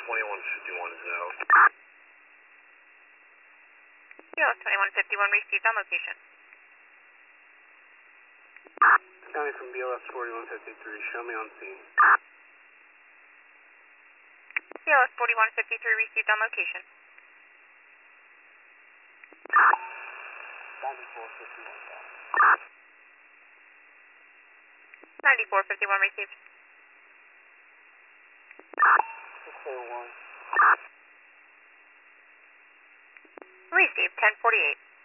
2151 is out. BLS 2151 received on location. County from BLS 4153, show me on scene. BLS 4153 received on location. 9451 received. 601. Received 1048.